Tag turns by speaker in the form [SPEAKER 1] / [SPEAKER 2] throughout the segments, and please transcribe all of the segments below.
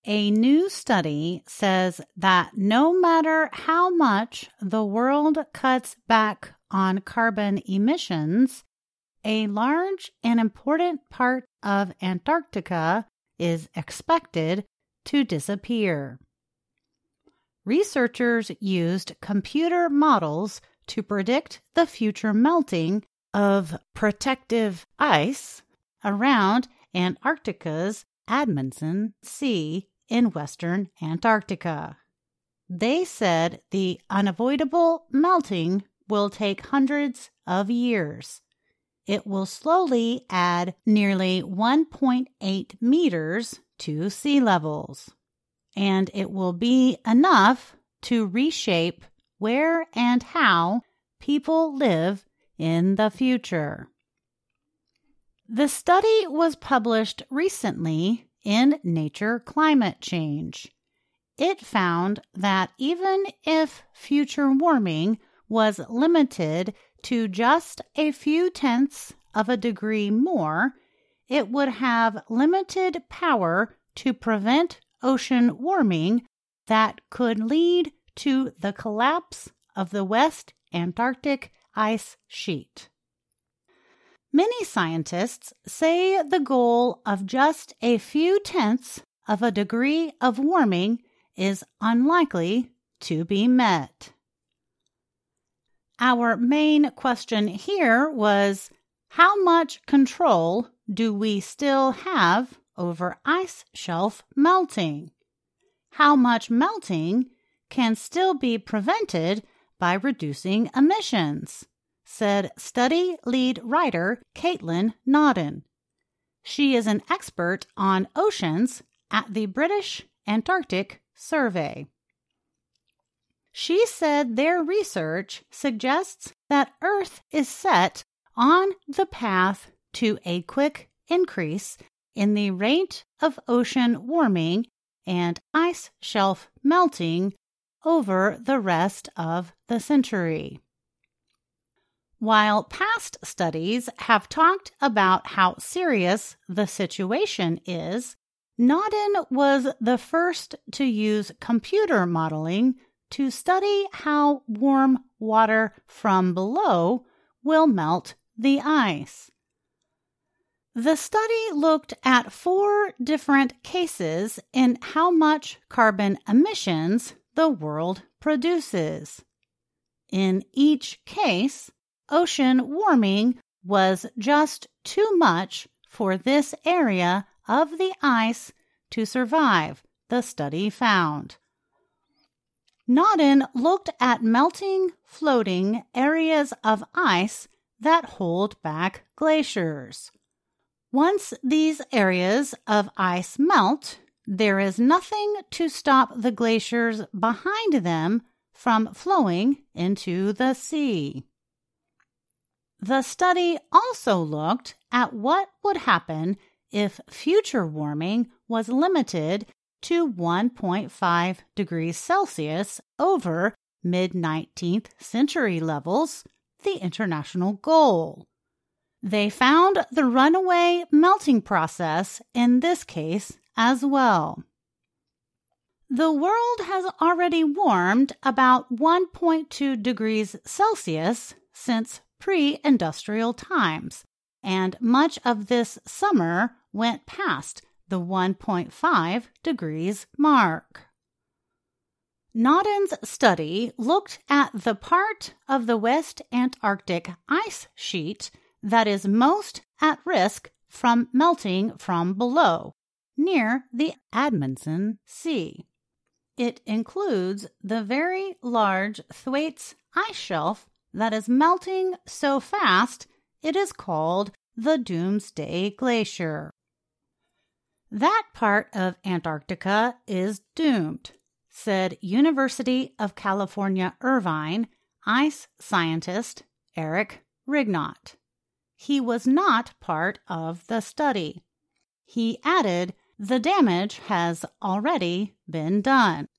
[SPEAKER 1] A new study says that no matter how much the world cuts back on carbon emissions, a large and important part of Antarctica is expected to disappear. Researchers used computer models to predict the future melting of protective ice around Antarctica's Amundsen Sea in western Antarctica. They said the unavoidable melting will take hundreds of years. It will slowly add nearly 1.8 meters to sea levels, and it will be enough to reshape where and how people live in the future. The study was published recently in Nature Climate Change. It found that even if future warming was limited to just a few tenths of a degree more, it would have limited power to prevent ocean warming that could lead to the collapse of the West Antarctic ice sheet. Many scientists say the goal of just a few tenths of a degree of warming is unlikely to be met. Our main question here was, how much control do we still have over ice shelf melting? How much melting can still be prevented by reducing emissions? Said study lead writer Caitlin Nodden. She is an expert on oceans at the British Antarctic Survey. She said their research suggests that Earth is set on the path to a quick increase in the rate of ocean warming and ice shelf melting over the rest of the century. While past studies have talked about how serious the situation is, Nodden was the first to use computer modeling to study how warm water from below will melt the ice. The study looked at 4 different cases in how much carbon emissions the world produces. In each case, ocean warming was just too much for this area of the ice to survive, the study found. Nodden looked at melting, floating areas of ice that hold back glaciers. Once these areas of ice melt, there is nothing to stop the glaciers behind them from flowing into the sea. The study also looked at what would happen if future warming was limited to 1.5 degrees Celsius over mid-19th century levels, the international goal. They found the runaway melting process in this case as well. The world has already warmed about 1.2 degrees Celsius since pre-industrial times, and much of this summer went past the 1.5 degrees mark. Nodden's study looked at the part of the West Antarctic ice sheet that is most at risk from melting from below, near the Amundsen Sea. It includes the very large Thwaites ice shelf that is melting so fast it is called the Doomsday Glacier. That part of Antarctica is doomed, said University of California, Irvine ice scientist Eric Rignot. He was not part of the study. He added, the damage has already been done.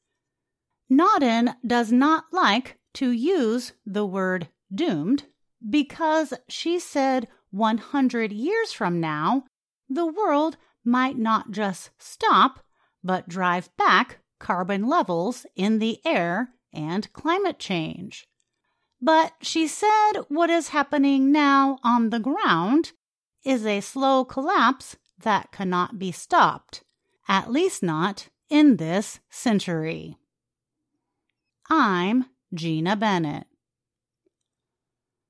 [SPEAKER 1] Nodden does not like to use the word doomed because she said 100 years from now, the world might not just stop, but drive back carbon levels in the air and climate change. But she said what is happening now on the ground is a slow collapse that cannot be stopped, at least not in this century. I'm Gina Bennett.